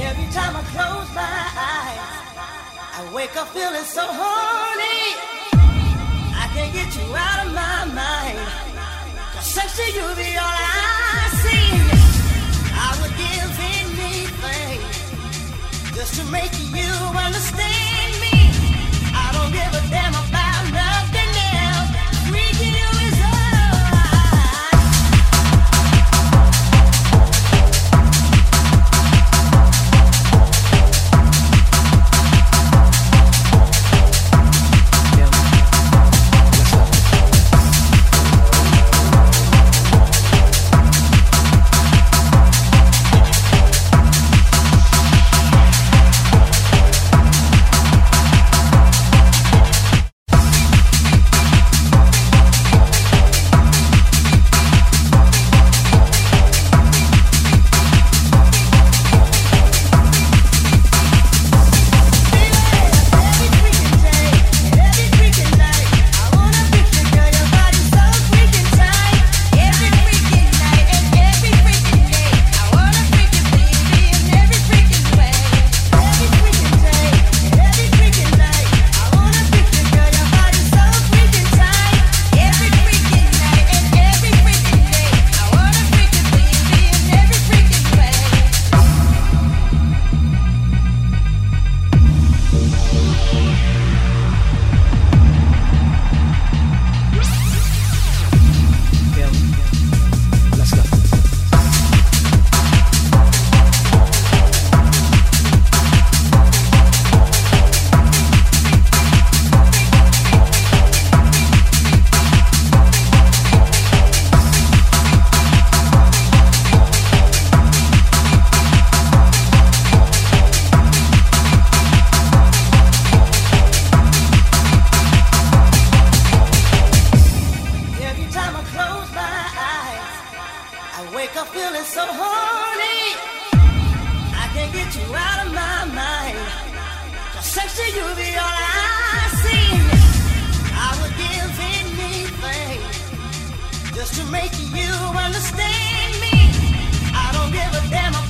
Every time I close my eyes, I wake up feeling so horny. I can't get you out of my mind, 'cause sex to you be all I see. I would give anything just to make you understand me. I don't give a damn about nothing else. Freaking you is all. So horny, I can't get you out of my mind. 'Cause sex to you be all I see. I would give anything just to make you understand me. I don't give a damn.